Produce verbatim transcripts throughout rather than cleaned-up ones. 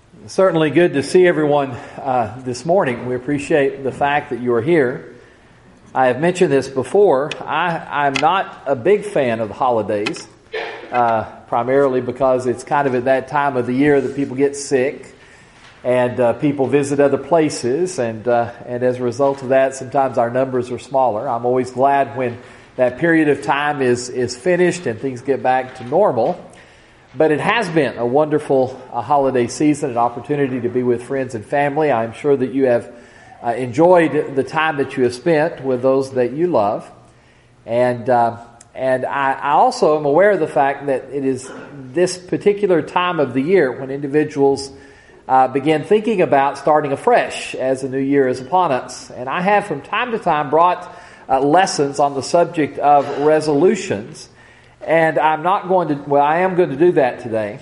Certainly good to see everyone uh, this morning. We appreciate the fact that you are here. I have mentioned this before. I, I'm not a big fan of the holidays, uh, primarily because it's kind of at that time of the year that people get sick and uh, people visit other places, and uh, and as a result of that, sometimes our numbers are smaller. I'm always glad when that period of time is is finished and things get back to normal. But it has been a wonderful uh, holiday season, an opportunity to be with friends and family. I'm sure that you have uh, enjoyed the time that you have spent with those that you love. And uh, and I, I also am aware of the fact that it is this particular time of the year when individuals uh, begin thinking about starting afresh as the new year is upon us. And I have from time to time brought uh, lessons on the subject of resolutions. And I'm not going to, well, I am going to do that today.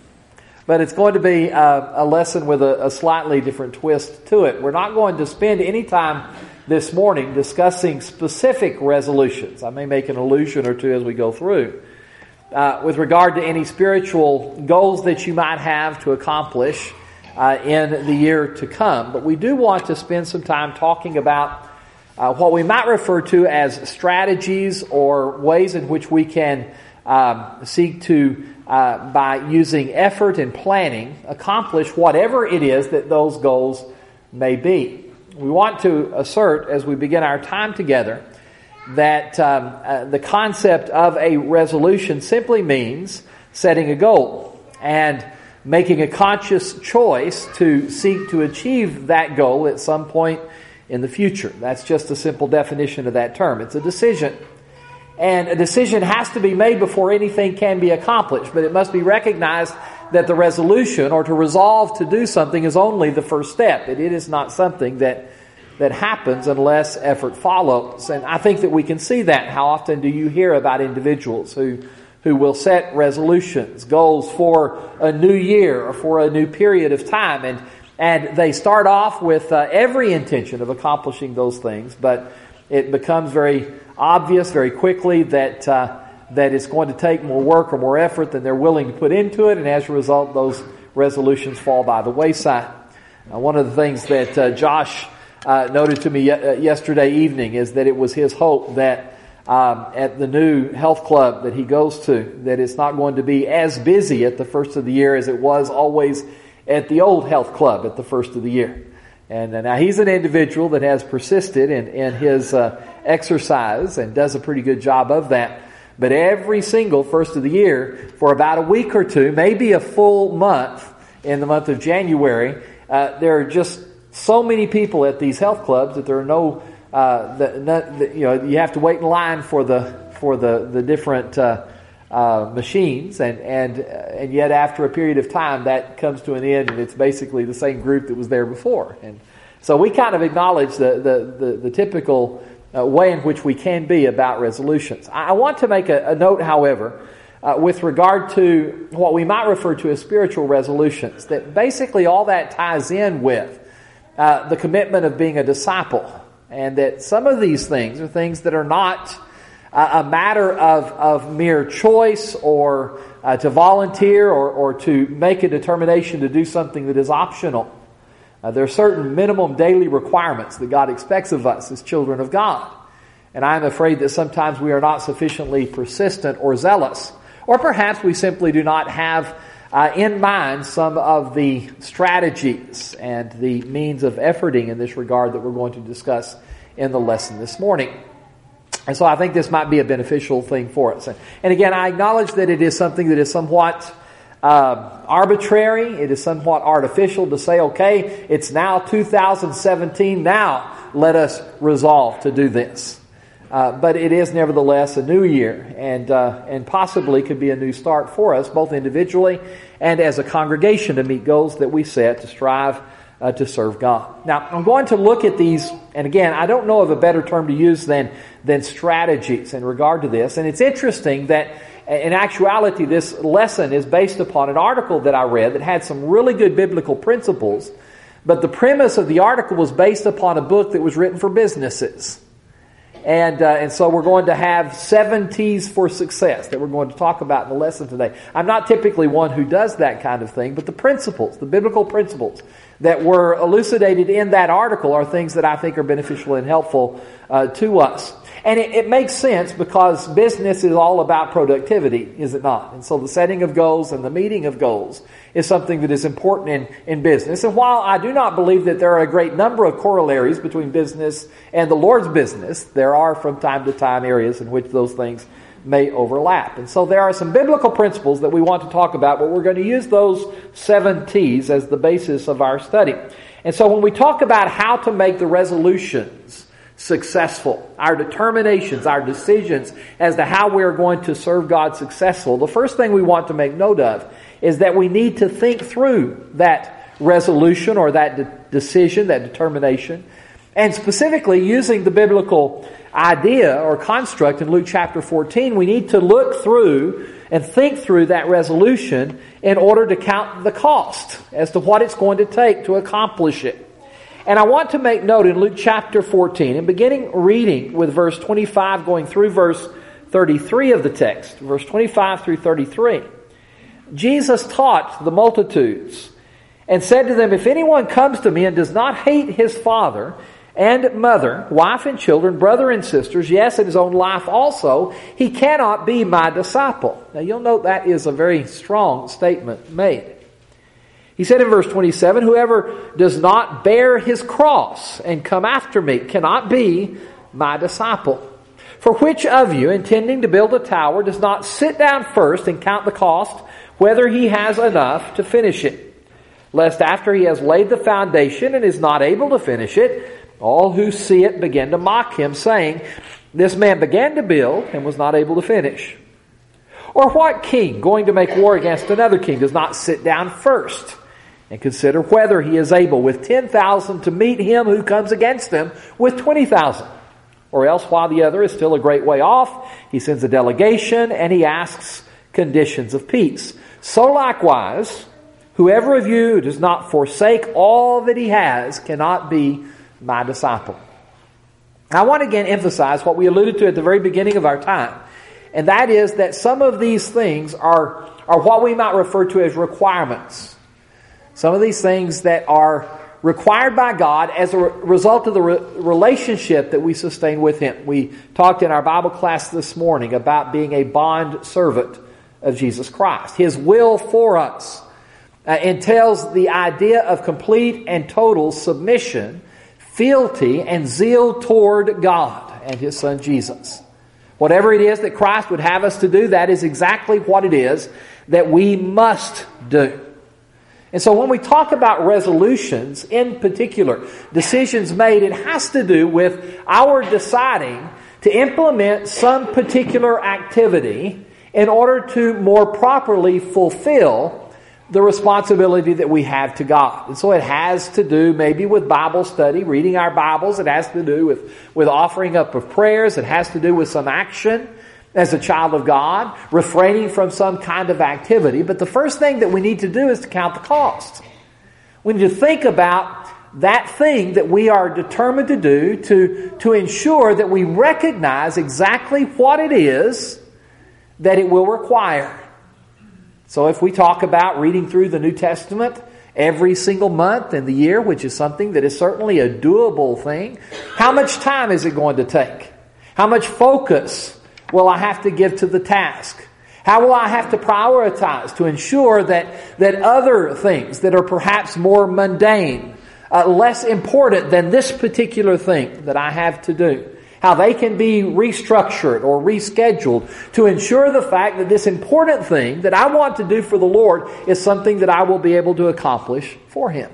But it's going to be a, a lesson with a, a slightly different twist to it. We're not going to spend any time this morning discussing specific resolutions. I may make an allusion or two as we go through. Uh, with regard to any spiritual goals that you might have to accomplish uh, in the year to come. But we do want to spend some time talking about Uh, what we might refer to as strategies or ways in which we can um, seek to, uh, by using effort and planning, accomplish whatever it is that those goals may be. We want to assert, as we begin our time together, that um, uh, the concept of a resolution simply means setting a goal and making a conscious choice to seek to achieve that goal at some point in the future. That's just a simple definition of that term. It's a decision. And a decision has to be made before anything can be accomplished, but it must be recognized that the resolution or to resolve to do something is only the first step. It, it is not something that that happens unless effort follows. And I think that we can see that. How often do you hear about individuals who who will set resolutions, goals for a new year or for a new period of time, and And they start off with uh, every intention of accomplishing those things, but it becomes very obvious very quickly that uh, that it's going to take more work or more effort than they're willing to put into it, and as a result, those resolutions fall by the wayside. Now, one of the things that uh, Josh uh, noted to me ye- uh, yesterday evening is that it was his hope that um, at the new health club that he goes to, that it's not going to be as busy at the first of the year as it was always at the old health club at the first of the year. And uh, now he's an individual that has persisted in, in his uh, exercise and does a pretty good job of that. But every single first of the year, for about a week or two, maybe a full month in the month of January, uh, there are just so many people at these health clubs that there are no, uh, the, not, the, you know, you have to wait in line for the for the the different Uh, Uh, machines, and and uh, and yet after a period of time that comes to an end, and it's basically the same group that was there before. And so we kind of acknowledge the the the, the typical uh, way in which we can be about resolutions. I, I want to make a, a note, however, uh, with regard to what we might refer to as spiritual resolutions. That basically all that ties in with uh, the commitment of being a disciple, and that some of these things are things that are not a matter of, of mere choice or uh, to volunteer or, or to make a determination to do something that is optional. Uh, there are certain minimum daily requirements that God expects of us as children of God. And I'm afraid that sometimes we are not sufficiently persistent or zealous. Or perhaps we simply do not have uh, in mind some of the strategies and the means of efforting in this regard that we're going to discuss in the lesson this morning. And so I think this might be a beneficial thing for us. And again, I acknowledge that it is something that is somewhat uh, arbitrary. It is somewhat artificial to say, okay, it's now two thousand seventeen, now let us resolve to do this. Uh, but it is nevertheless a new year, and uh, and possibly could be a new start for us, both individually and as a congregation, to meet goals that we set to strive Uh, to serve God. Now, I'm going to look at these, and again, I don't know of a better term to use than than strategies in regard to this. And it's interesting that, in actuality, this lesson is based upon an article that I read that had some really good biblical principles, but the premise of the article was based upon a book that was written for businesses. And, uh, and so we're going to have seven T's for success that we're going to talk about in the lesson today. I'm not typically one who does that kind of thing, but the principles, the biblical principles that were elucidated in that article are things that I think are beneficial and helpful uh, to us. And it, it makes sense because business is all about productivity, is it not? And so the setting of goals and the meeting of goals is something that is important in, in business. And while I do not believe that there are a great number of corollaries between business and the Lord's business, there are from time to time areas in which those things may overlap. And so there are some biblical principles that we want to talk about, but we're going to use those seven T's as the basis of our study. And so when we talk about how to make the resolutions successful, our determinations, our decisions as to how we're going to serve God successful, the first thing we want to make note of is that we need to think through that resolution or that de- decision, that determination, and specifically using the biblical idea or construct in Luke chapter fourteen, we need to look through and think through that resolution in order to count the cost as to what it's going to take to accomplish it. And I want to make note in Luke chapter fourteen, and beginning reading with verse twenty-five going through verse thirty-three of the text, verse twenty-five through thirty-three, Jesus taught the multitudes and said to them, "If anyone comes to me and does not hate his father and mother, wife and children, brother and sisters, yes, and his own life also, he cannot be my disciple." Now you'll note that is a very strong statement made. He said in verse twenty-seven, "Whoever does not bear his cross and come after me cannot be my disciple. For which of you, intending to build a tower, does not sit down first and count the cost, whether he has enough to finish it? Lest after he has laid the foundation and is not able to finish it, all who see it begin to mock him, saying, 'This man began to build and was not able to finish.' Or what king, going to make war against another king, does not sit down first and consider whether he is able with ten thousand to meet him who comes against him with twenty thousand? Or else, while the other is still a great way off, he sends a delegation and he asks conditions of peace. So likewise, whoever of you does not forsake all that he has cannot be my disciple." I want to again emphasize what we alluded to at the very beginning of our time, and that is that some of these things are, are what we might refer to as requirements. Some of these things that are required by God as a re- result of the re- relationship that we sustain with Him. We talked in our Bible class this morning about being a bond servant of Jesus Christ. His will for us uh, entails the idea of complete and total submission, fealty, and zeal toward God and His Son Jesus. Whatever it is that Christ would have us to do, that is exactly what it is that we must do. And so when we talk about resolutions, in particular, decisions made, it has to do with our deciding to implement some particular activity in order to more properly fulfill the responsibility that we have to God. And so it has to do maybe with Bible study, reading our Bibles. It has to do with, with offering up of prayers. It has to do with some action as a child of God, refraining from some kind of activity. But the first thing that we need to do is to count the cost. We need to think about that thing that we are determined to do to, to ensure that we recognize exactly what it is that it will require. So if we talk about reading through the New Testament every single month in the year, which is something that is certainly a doable thing, how much time is it going to take? How much focus will I have to give to the task? How will I have to prioritize to ensure that, that other things that are perhaps more mundane, uh, less important than this particular thing that I have to do, how they can be restructured or rescheduled to ensure the fact that this important thing that I want to do for the Lord is something that I will be able to accomplish for Him.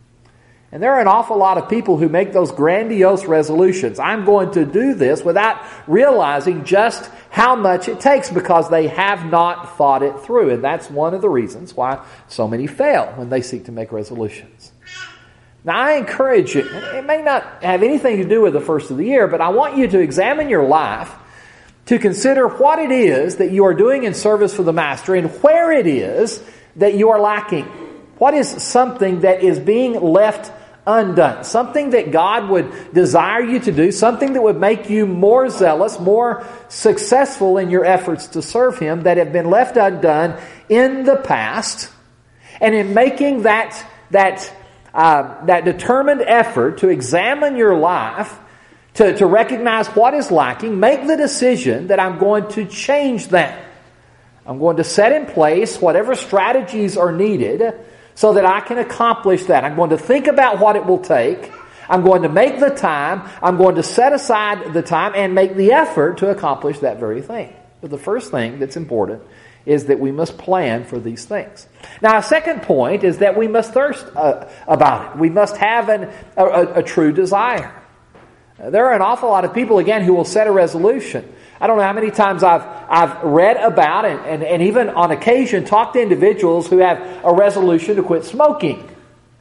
And there are an awful lot of people who make those grandiose resolutions. I'm going to do this without realizing just how much it takes because they have not thought it through. And that's one of the reasons why so many fail when they seek to make resolutions. Now, I encourage you, it may not have anything to do with the first of the year, but I want you to examine your life to consider what it is that you are doing in service for the Master and where it is that you are lacking. What is something that is being left undone. Something that God would desire you to do, something that would make you more zealous, more successful in your efforts to serve Him, that have been left undone in the past. And in making that, that, uh, that determined effort to examine your life, to, to recognize what is lacking, make the decision that I'm going to change that. I'm going to set in place whatever strategies are needed so that I can accomplish that. I'm going to think about what it will take. I'm going to make the time. I'm going to set aside the time and make the effort to accomplish that very thing. But the first thing that's important is that we must plan for these things. Now, a second point is that we must thirst uh, about it. We must have an, a, a, a true desire. There are an awful lot of people, again, who will set a resolution. I don't know how many times I've I've read about and, and, and even on occasion talked to individuals who have a resolution to quit smoking.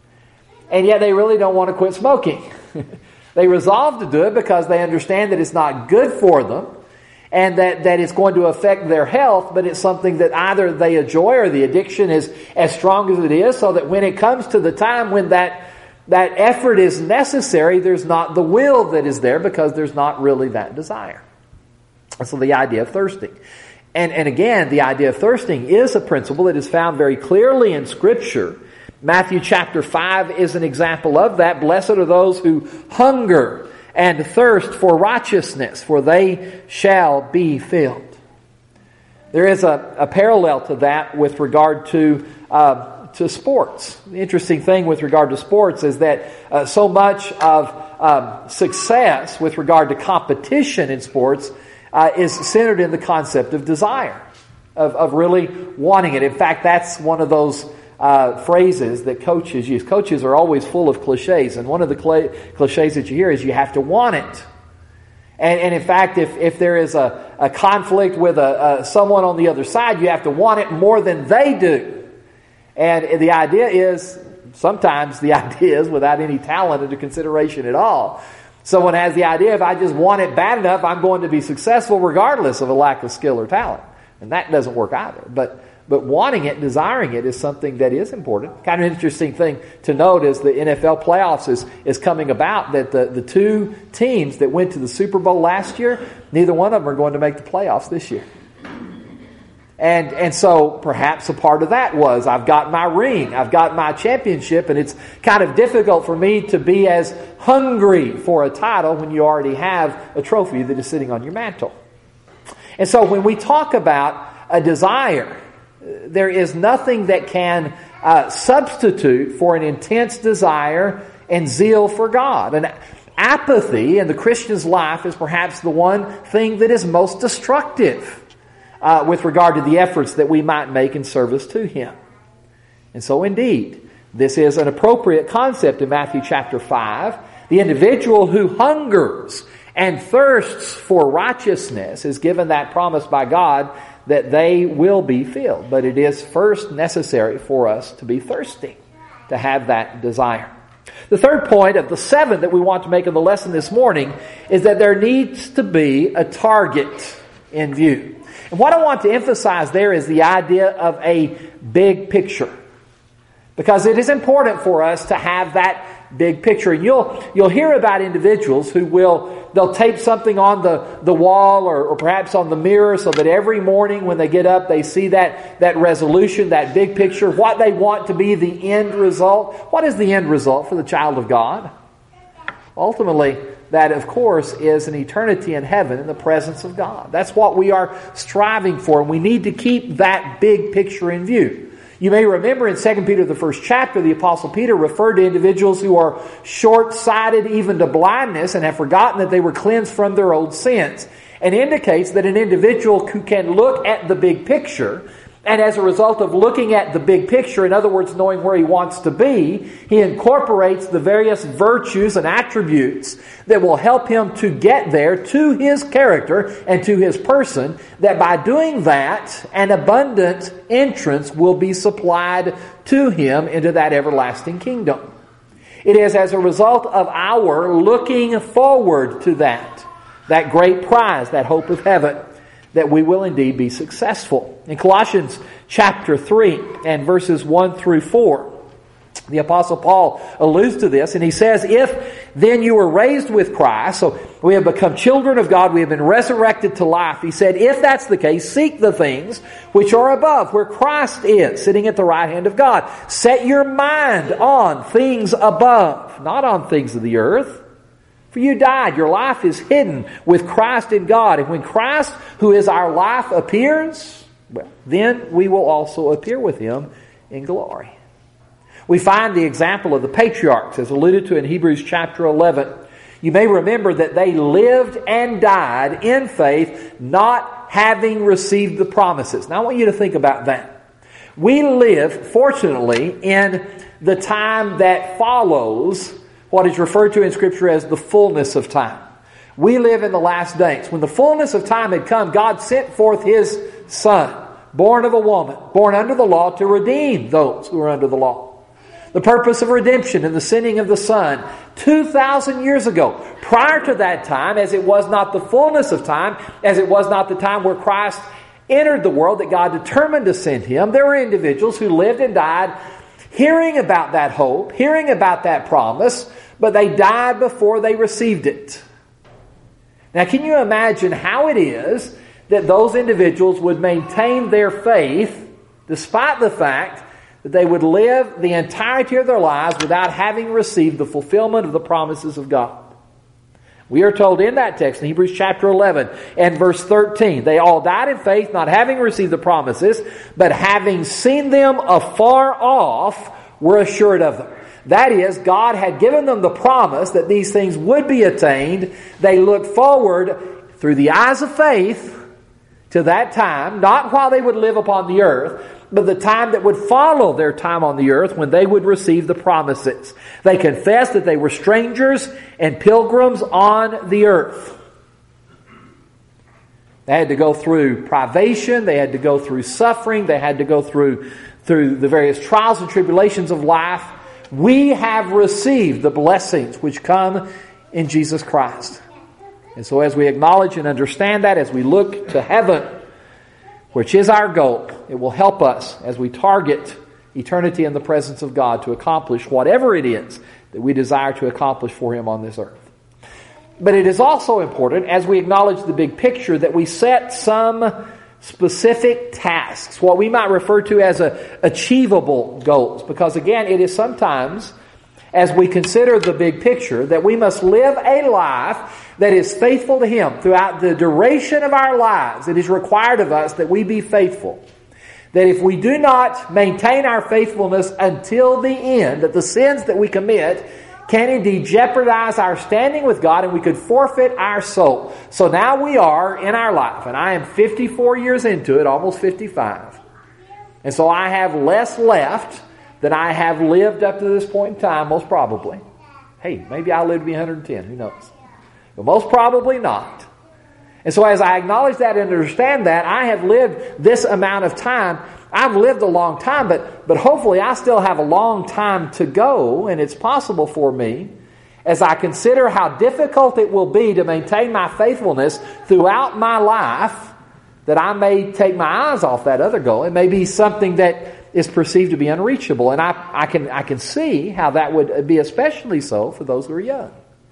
And yet they really don't want to quit smoking. They resolve to do it because they understand that it's not good for them and that, that it's going to affect their health, but it's something that either they enjoy or the addiction is as strong as it is, so that when it comes to the time when that that effort is necessary, there's not the will that is there because there's not really that desire. So the idea of thirsting. And, and again, the idea of thirsting is a principle that is found very clearly in Scripture. Matthew chapter five is an example of that. Blessed are those who hunger and thirst for righteousness, for they shall be filled. There is a, a parallel to that with regard to uh, to sports. The interesting thing with regard to sports is that uh, so much of um, success with regard to competition in sports uh, is centered in the concept of desire, of, of really wanting it. In fact, that's one of those uh, phrases that coaches use. Coaches are always full of cliches, and one of the cl- cliches that you hear is you have to want it. And, and in fact, if, if there is a, a conflict with a, a someone on the other side, you have to want it more than they do. And the idea is, sometimes the idea is without any talent into consideration at all. Someone has the idea, if I just want it bad enough, I'm going to be successful regardless of a lack of skill or talent. And that doesn't work either. But but wanting it, desiring it is something that is important. Kind of interesting thing to note is the N F L playoffs is, is coming about, that the, the two teams that went to the Super Bowl last year, neither one of them are going to make the playoffs this year. And and so perhaps a part of that was, I've got my ring, I've got my championship, and it's kind of difficult for me to be as hungry for a title when you already have a trophy that is sitting on your mantle. And so when we talk about a desire, there is nothing that can uh, substitute for an intense desire and zeal for God. And apathy in the Christian's life is perhaps the one thing that is most destructive Uh, with regard to the efforts that we might make in service to Him. And so indeed, this is an appropriate concept in Matthew chapter five. The individual who hungers and thirsts for righteousness is given that promise by God that they will be filled. But it is first necessary for us to be thirsty, to have that desire. The third point of the seven that we want to make in the lesson this morning is that there needs to be a target in view. And what I want to emphasize there is the idea of a big picture. Because it is important for us to have that big picture. And you'll you'll hear about individuals who will, they'll tape something on the, the wall or, or perhaps on the mirror so that every morning when they get up they see that, that resolution, that big picture, what they want to be the end result. What is the end result for the child of God? Ultimately, that, of course, is an eternity in heaven in the presence of God. That's what we are striving for, and we need to keep that big picture in view. You may remember in Second Peter, the first chapter, the Apostle Peter referred to individuals who are short-sighted even to blindness and have forgotten that they were cleansed from their old sins, and indicates that an individual who can look at the big picture, and as a result of looking at the big picture, in other words, knowing where he wants to be, he incorporates the various virtues and attributes that will help him to get there to his character and to his person, that by doing that, an abundant entrance will be supplied to him into that everlasting kingdom. It is as a result of our looking forward to that, that great prize, that hope of heaven, that we will indeed be successful. In Colossians chapter three and verses one through four, The Apostle Paul alludes to this, and he says, if then you were raised with Christ, so we have become children of God, we have been resurrected to life. He said, if that's the case, seek the things which are above, where Christ is, sitting at the right hand of God. Set your mind on things above, not on things of the earth. For you died, your life is hidden with Christ in God. And when Christ, who is our life, appears, well, then we will also appear with Him in glory. We find the example of the patriarchs as alluded to in Hebrews chapter eleven. You may remember that they lived and died in faith, not having received the promises. Now I want you to think about that. We live, fortunately, in the time that follows what is referred to in Scripture as the fullness of time. We live in the last days. When the fullness of time had come, God sent forth His Son, born of a woman, born under the law, to redeem those who are under the law. The purpose of redemption and the sending of the Son two thousand years ago. Prior to that time, as it was not the fullness of time, as it was not the time where Christ entered the world that God determined to send Him, there were individuals who lived and died hearing about that hope, hearing about that promise, but they died before they received it. Now, can you imagine how it is that those individuals would maintain their faith despite the fact that they would live the entirety of their lives without having received the fulfillment of the promises of God? We are told in that text, in Hebrews chapter eleven and verse thirteen, they all died in faith, not having received the promises, but having seen them afar off, were assured of them. That is, God had given them the promise that these things would be attained. They looked forward through the eyes of faith to that time, not while they would live upon the earth, but the time that would follow their time on the earth when they would receive the promises. They confessed that they were strangers and pilgrims on the earth. They had to go through privation, they had to go through suffering, they had to go through, through the various trials and tribulations of life. We have received the blessings which come in Jesus Christ. And so as we acknowledge and understand that, as we look to heaven, which is our goal, it will help us as we target eternity in the presence of God to accomplish whatever it is that we desire to accomplish for Him on this earth. But it is also important, as we acknowledge the big picture, that we set some specific tasks, what we might refer to as a, achievable goals. Because again, it is sometimes, as we consider the big picture, that we must live a life that is faithful to Him throughout the duration of our lives. It is required of us that we be faithful. That if we do not maintain our faithfulness until the end, that the sins that we commit can indeed jeopardize our standing with God, and we could forfeit our soul. So now we are in our life, and I am fifty-four years into it, almost fifty-five. And so I have less left than I have lived up to this point in time, most probably. Hey, maybe I'll live to be one hundred ten, who knows? But most probably not. And so as I acknowledge that and understand that, I have lived this amount of time. I've lived a long time, but, but hopefully I still have a long time to go, and it's possible for me, as I consider how difficult it will be to maintain my faithfulness throughout my life, that I may take my eyes off that other goal. It may be something that is perceived to be unreachable, and I, I can I can see how that would be especially so for those who are young.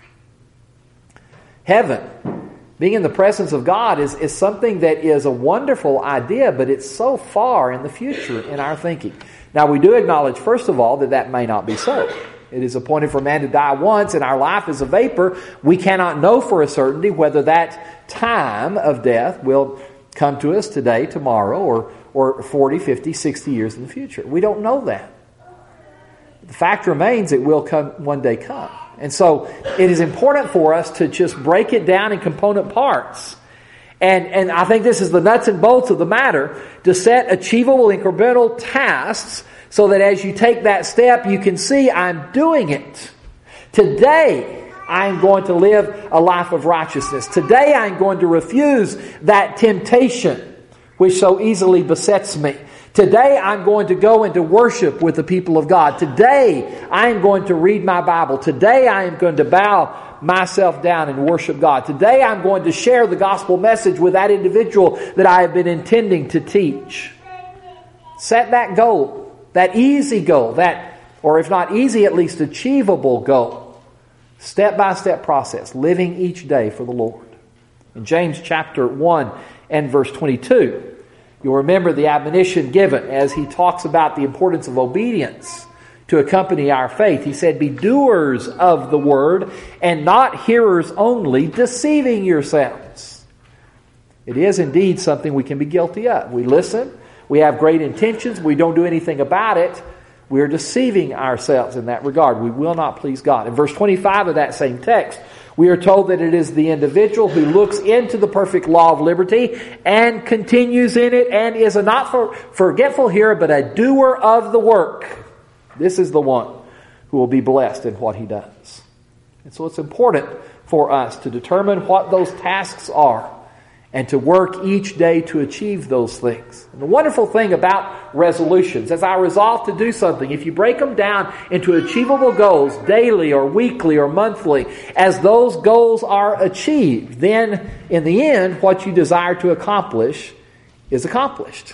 Heaven, being in the presence of God, is, is something that is a wonderful idea, but it's so far in the future in our thinking. Now, we do acknowledge, first of all, that that may not be so. It is appointed for man to die once, and our life is a vapor. We cannot know for a certainty whether that time of death will come to us today, tomorrow, or, or forty, fifty, sixty years in the future. We don't know that. The fact remains it will come one day come. And so it is important for us to just break it down in component parts. And, and I think this is the nuts and bolts of the matter, to set achievable incremental tasks so that as you take that step, you can see, I'm doing it. Today, I'm going to live a life of righteousness. Today, I'm going to refuse that temptation which so easily besets me. Today, I'm going to go into worship with the people of God. Today, I am going to read my Bible. Today, I am going to bow myself down and worship God. Today, I'm going to share the gospel message with that individual that I have been intending to teach. Set that goal, that easy goal, that or if not easy, at least achievable goal. Step-by-step process, living each day for the Lord. In James chapter one and verse twenty-two, you'll remember the admonition given as he talks about the importance of obedience to accompany our faith. He said, be doers of the word and not hearers only, deceiving yourselves. It is indeed something we can be guilty of. We listen, we have great intentions, we don't do anything about it. We are deceiving ourselves in that regard. We will not please God. In verse twenty-five of that same text, we are told that it is the individual who looks into the perfect law of liberty and continues in it and is a not for, forgetful hearer, but a doer of the work. This is the one who will be blessed in what he does. And so it's important for us to determine what those tasks are and to work each day to achieve those things. And the wonderful thing about resolutions, as I resolve to do something, if you break them down into achievable goals daily or weekly or monthly, as those goals are achieved, then in the end, what you desire to accomplish is accomplished.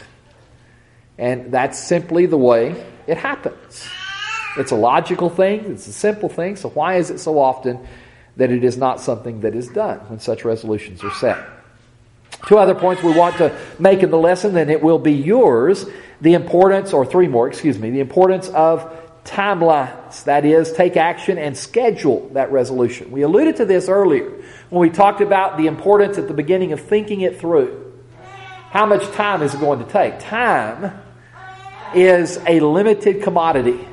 And that's simply the way it happens. It's a logical thing. It's a simple thing. So why is it so often that it is not something that is done when such resolutions are set? Two other points we want to make in the lesson, and it will be yours. The importance, or three more, excuse me, the importance of timelines. That is, take action and schedule that resolution. We alluded to this earlier when we talked about the importance at the beginning of thinking it through. How much time is it going to take? Time is a limited commodity.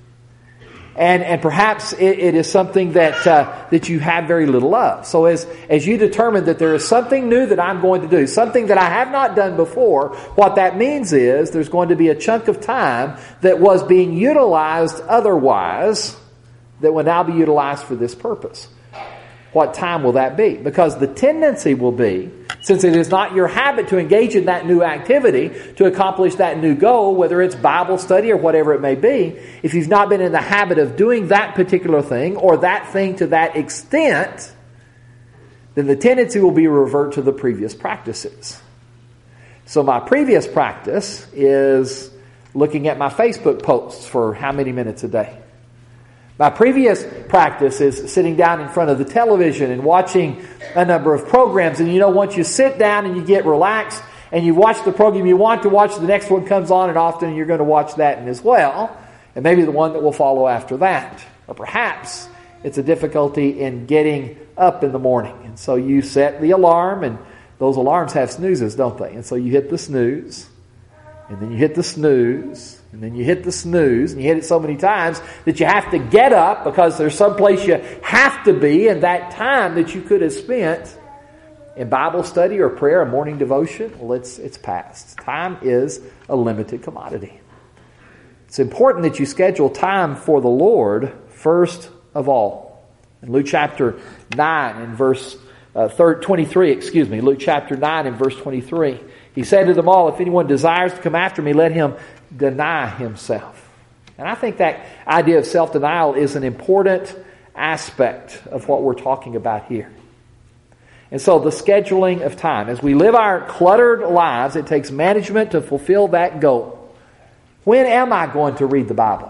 And and perhaps it, it is something that uh, that you have very little of. So as, as you determine that there is something new that I'm going to do, something that I have not done before, what that means is there's going to be a chunk of time that was being utilized otherwise that will now be utilized for this purpose. What time will that be? Because the tendency will be, since it is not your habit to engage in that new activity to accomplish that new goal, whether it's Bible study or whatever it may be, if you've not been in the habit of doing that particular thing or that thing to that extent, then the tendency will be to revert to the previous practices. So my previous practice is looking at my Facebook posts for how many minutes a day? My previous practice is sitting down in front of the television and watching a number of programs. And you know, once you sit down and you get relaxed and you watch the program you want to watch, the next one comes on, and often you're going to watch that as well. And maybe the one that will follow after that. Or perhaps it's a difficulty in getting up in the morning. And so you set the alarm, and those alarms have snoozes, don't they? And so you hit the snooze, and then you hit the snooze, and then you hit the snooze, and you hit it so many times that you have to get up because there's some place you have to be, and that time that you could have spent in Bible study or prayer or morning devotion, well, it's, it's past. Time is a limited commodity. It's important that you schedule time for the Lord first of all. In Luke chapter nine and verse uh, twenty-three, excuse me, Luke chapter nine and verse twenty-three, he said to them all, if anyone desires to come after me, let him deny himself. And I think that idea of self-denial is an important aspect of what we're talking about here. And so the scheduling of time. As we live our cluttered lives, it takes management to fulfill that goal. When am I going to read the Bible?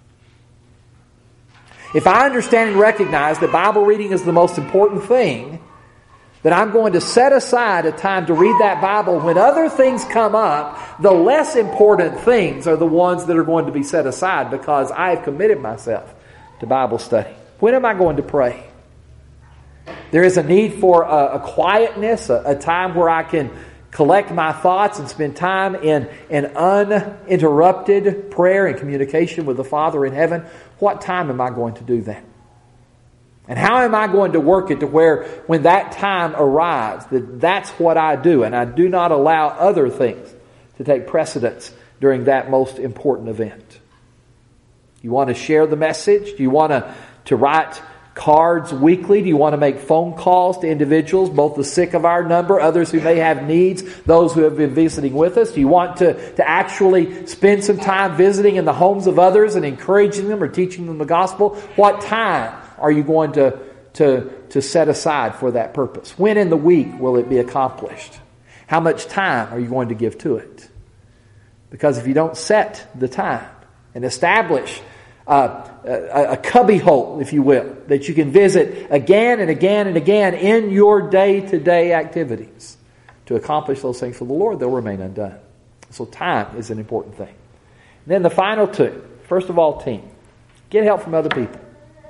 If I understand and recognize that Bible reading is the most important thing, then I'm going to set aside a time to read that Bible. When other things come up, the less important things are the ones that are going to be set aside because I have committed myself to Bible study. When am I going to pray? There is a need for a, a quietness, a, a time where I can collect my thoughts and spend time in, in uninterrupted prayer and communication with the Father in heaven. What time am I going to do that? And how am I going to work it to where when that time arrives, that that's what I do, and I do not allow other things to take precedence during that most important event? You want to share the message? Do you want to, to write cards weekly? Do you want to make phone calls to individuals, both the sick of our number, others who may have needs, those who have been visiting with us? Do you want to, to actually spend some time visiting in the homes of others and encouraging them or teaching them the gospel? What time are you going to, to, to set aside for that purpose? When in the week will it be accomplished? How much time are you going to give to it? Because if you don't set the time and establish uh, a, a cubby hole, if you will, that you can visit again and again and again in your day-to-day activities. To accomplish those things for the Lord, they'll remain undone. So time is an important thing. And then the final two. First of all, team. Get help from other people.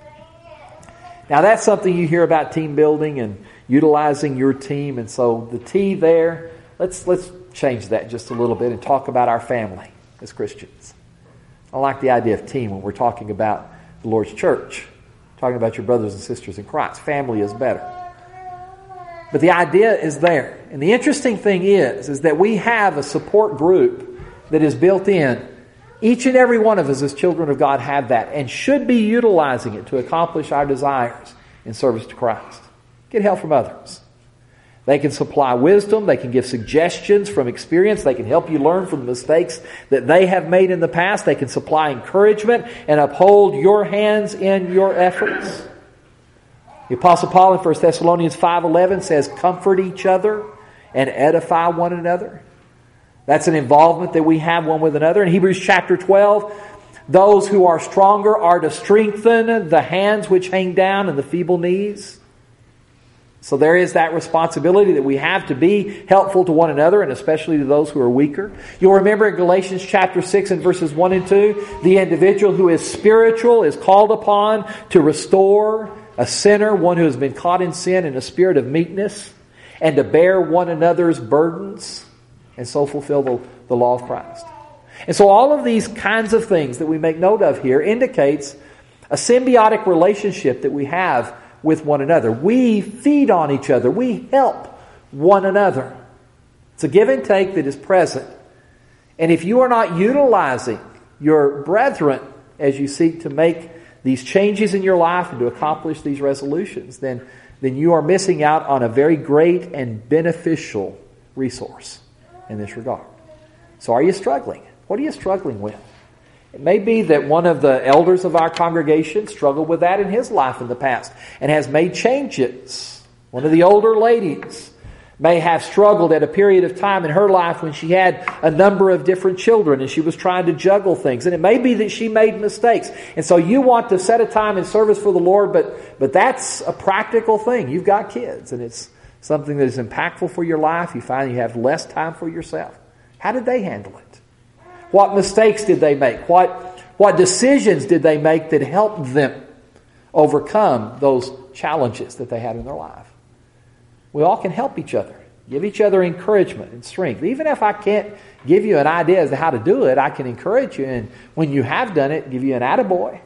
Now that's something you hear about team building and utilizing your team. And so the T there, let's let's change that just a little bit and talk about our family as Christians. I like the idea of team when we're talking about the Lord's church. Talking about your brothers and sisters in Christ. Family is better. But the idea is there. And the interesting thing is, is that we have a support group that is built in. Each and every one of us as children of God have that and should be utilizing it to accomplish our desires in service to Christ. Get help from others. They can supply wisdom. They can give suggestions from experience. They can help you learn from the mistakes that they have made in the past. They can supply encouragement and uphold your hands in your efforts. The Apostle Paul in First Thessalonians five eleven says, comfort each other and edify one another. That's an involvement that we have one with another. In Hebrews chapter twelve, those who are stronger are to strengthen the hands which hang down and the feeble knees. So there is that responsibility that we have to be helpful to one another, and especially to those who are weaker. You'll remember in Galatians chapter six and verses one and two, the individual who is spiritual is called upon to restore a sinner, one who has been caught in sin, in a spirit of meekness, and to bear one another's burdens, and so fulfill the, the law of Christ. And so all of these kinds of things that we make note of here indicates a symbiotic relationship that we have with one another. We feed on each other. We help one another. It's a give and take that is present. And if you are not utilizing your brethren as you seek to make these changes in your life and to accomplish these resolutions, then, then you are missing out on a very great and beneficial resource in this regard. So are you struggling? What are you struggling with? It may be that one of the elders of our congregation struggled with that in his life in the past and has made changes. One of the older ladies may have struggled at a period of time in her life when she had a number of different children and she was trying to juggle things. And it may be that she made mistakes. And so you want to set a time in service for the Lord, but, but that's a practical thing. You've got kids and it's something that is impactful for your life. You find you have less time for yourself. How did they handle it? What mistakes did they make? What, what decisions did they make that helped them overcome those challenges that they had in their life? We all can help each other. Give each other encouragement and strength. Even if I can't give you an idea as to how to do it, I can encourage you. And when you have done it, give you an attaboy.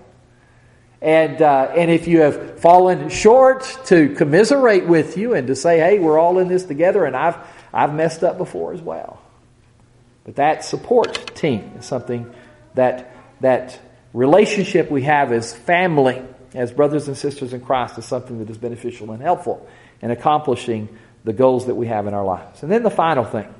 And, uh, and if you have fallen short, to commiserate with you and to say, hey, we're all in this together and I've, I've messed up before as well. But that support team is something that, that relationship we have as family, as brothers and sisters in Christ, is something that is beneficial and helpful in accomplishing the goals that we have in our lives. And then the final thing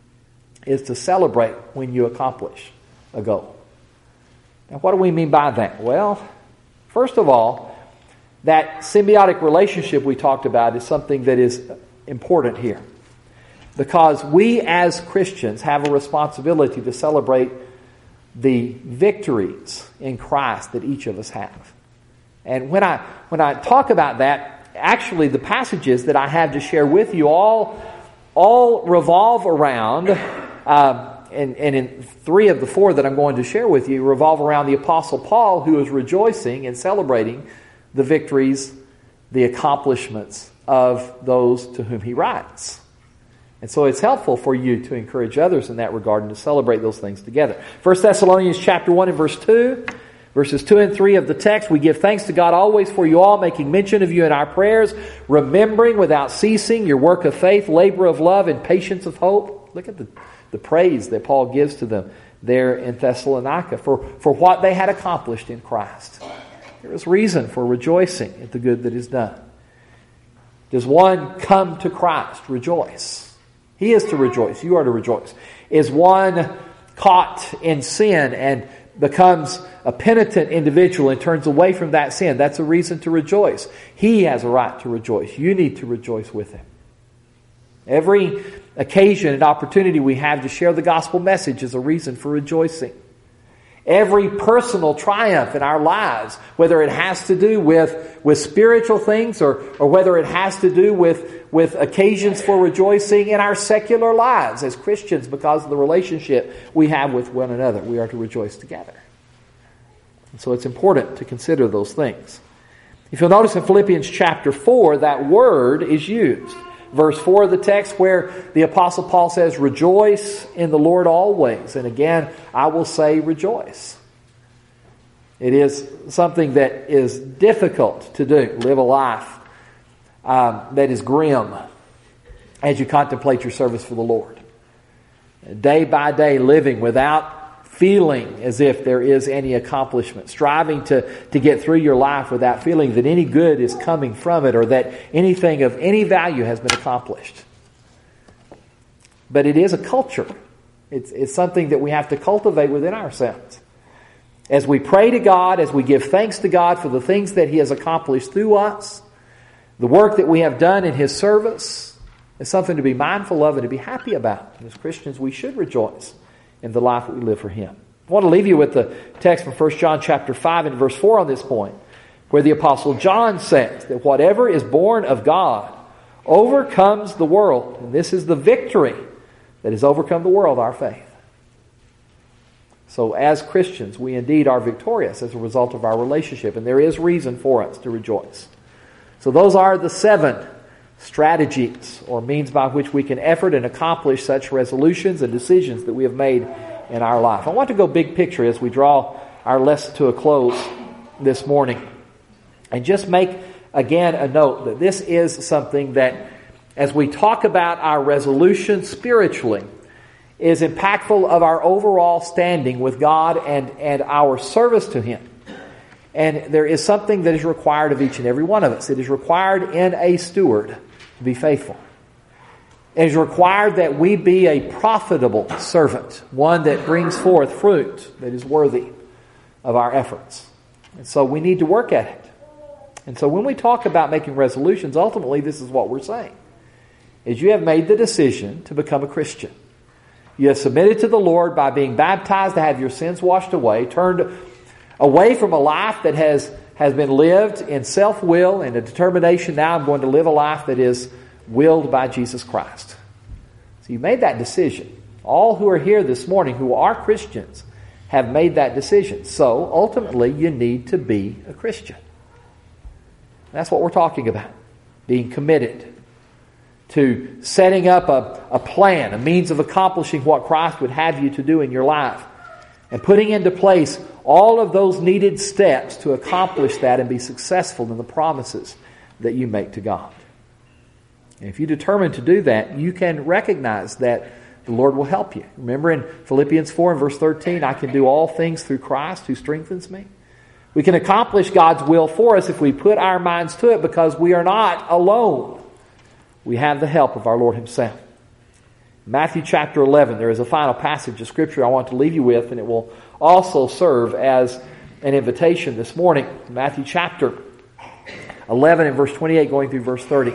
is to celebrate when you accomplish a goal. Now, what do we mean by that? Well, first of all, that symbiotic relationship we talked about is something that is important here. Because we as Christians have a responsibility to celebrate the victories in Christ that each of us have. And when I when I talk about that, actually the passages that I have to share with you all all revolve around, uh, and, and in three of the four that I'm going to share with you revolve around the Apostle Paul, who is rejoicing and celebrating the victories, the accomplishments of those to whom he writes. And so it's helpful for you to encourage others in that regard and to celebrate those things together. First Thessalonians chapter one and verse two, verses two and three of the text, we give thanks to God always for you all, making mention of you in our prayers, remembering without ceasing your work of faith, labor of love, and patience of hope. Look at the, the praise that Paul gives to them there in Thessalonica for, for what they had accomplished in Christ. There is reason for rejoicing at the good that is done. Does one come to Christ? Rejoice. He is to rejoice. You are to rejoice. Is one caught in sin and becomes a penitent individual and turns away from that sin? That's a reason to rejoice. He has a right to rejoice. You need to rejoice with him. Every occasion and opportunity we have to share the gospel message is a reason for rejoicing. Every personal triumph in our lives, whether it has to do with, with spiritual things or, or whether it has to do with, with occasions for rejoicing in our secular lives as Christians because of the relationship we have with one another. We are to rejoice together. And so it's important to consider those things. If you'll notice in Philippians chapter four, that word is used. Verse four of the text where the Apostle Paul says, rejoice in the Lord always. And again, I will say rejoice. It is something that is difficult to do. Live a life um, that is grim as you contemplate your service for the Lord. Day by day living without feeling as if there is any accomplishment, striving to, to get through your life without feeling that any good is coming from it or that anything of any value has been accomplished. But it is a culture. It's, it's something that we have to cultivate within ourselves. As we pray to God, as we give thanks to God for the things that He has accomplished through us, the work that we have done in His service is something to be mindful of and to be happy about. And as Christians, we should rejoice in the life that we live for Him. I want to leave you with the text from First John chapter five and verse four on this point, where the Apostle John says that whatever is born of God overcomes the world. And this is the victory that has overcome the world, our faith. So as Christians, we indeed are victorious as a result of our relationship, and there is reason for us to rejoice. So those are the seven strategies or means by which we can effort and accomplish such resolutions and decisions that we have made in our life. I want to go big picture as we draw our lesson to a close this morning and just make again a note that this is something that as we talk about our resolution spiritually is impactful of our overall standing with God and, and our service to Him. And there is something that is required of each and every one of us. It is required in a steward to be faithful. It is required that we be a profitable servant, one that brings forth fruit that is worthy of our efforts. And so we need to work at it. And so when we talk about making resolutions, ultimately this is what we're saying. Is you have made the decision to become a Christian. You have submitted to the Lord by being baptized to have your sins washed away, turned away from a life that has has been lived in self-will and a determination, now I'm going to live a life that is willed by Jesus Christ. So you made that decision. All who are here this morning who are Christians have made that decision. So ultimately you need to be a Christian. That's what we're talking about. Being committed to setting up a, a plan, a means of accomplishing what Christ would have you to do in your life. And putting into place all of those needed steps to accomplish that and be successful in the promises that you make to God. And if you determine to do that, you can recognize that the Lord will help you. Remember in Philippians four and verse thirteen, I can do all things through Christ who strengthens me. We can accomplish God's will for us if we put our minds to it because we are not alone. We have the help of our Lord Himself. Matthew chapter eleven, there is a final passage of Scripture I want to leave you with, and it will also serve as an invitation this morning. Matthew chapter eleven and verse twenty-eight going through verse thirty,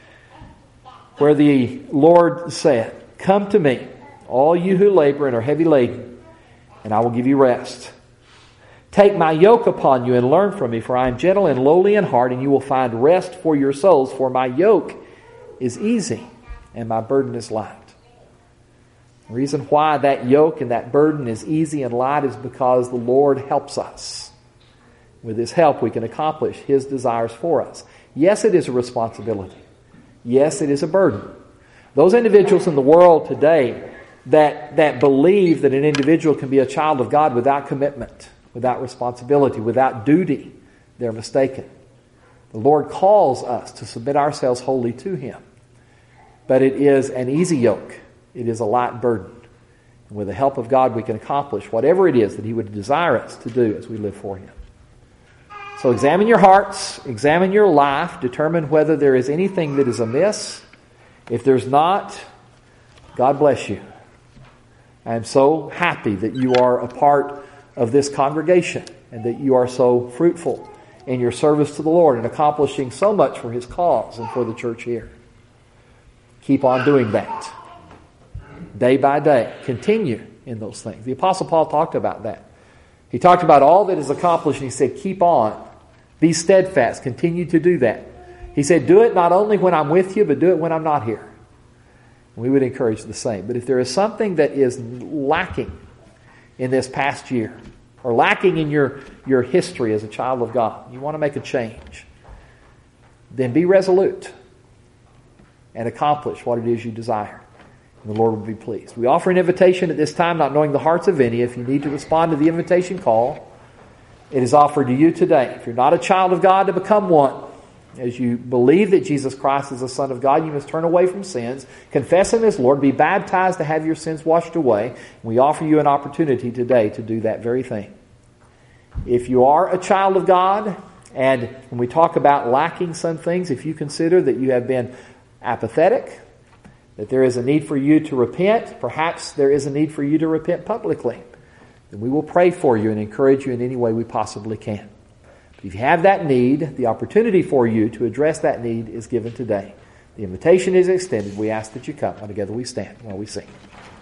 where the Lord said, "Come to me, all you who labor and are heavy laden, and I will give you rest. Take my yoke upon you and learn from me, for I am gentle and lowly in heart, and you will find rest for your souls, for my yoke is easy and my burden is light." The reason why that yoke and that burden is easy and light is because the Lord helps us. With His help, we can accomplish His desires for us. Yes, it is a responsibility. Yes, it is a burden. Those individuals in the world today that, that believe that an individual can be a child of God without commitment, without responsibility, without duty, they're mistaken. The Lord calls us to submit ourselves wholly to Him. But it is an easy yoke. It is a light burden. And with the help of God, we can accomplish whatever it is that He would desire us to do as we live for Him. So examine your hearts, examine your life, determine whether there is anything that is amiss. If there's not, God bless you. I am so happy that you are a part of this congregation and that you are so fruitful in your service to the Lord and accomplishing so much for His cause and for the church here. Keep on doing that. Day by day. Continue in those things. The Apostle Paul talked about that He talked about all that is accomplished, and he said, keep on. Be steadfast. Continue to do that. He said, do it not only when I'm with you, but do it when I'm not here. And we would encourage the same. But if there is something that is lacking in this past year, or lacking in your, your history as a child of God, you want to make a change, then be resolute and accomplish what it is you desire. And the Lord will be pleased. We offer an invitation at this time, not knowing the hearts of any. If you need to respond to the invitation call, it is offered to you today. If you're not a child of God, to become one. As you believe that Jesus Christ is the Son of God, you must turn away from sins, confess Him as Lord, be baptized to have your sins washed away. We offer you an opportunity today to do that very thing. If you are a child of God, and when we talk about lacking some things, if you consider that you have been apathetic, that there is a need for you to repent, perhaps there is a need for you to repent publicly, then we will pray for you and encourage you in any way we possibly can. But if you have that need, the opportunity for you to address that need is given today. The invitation is extended. We ask that you come. And together we stand while we sing.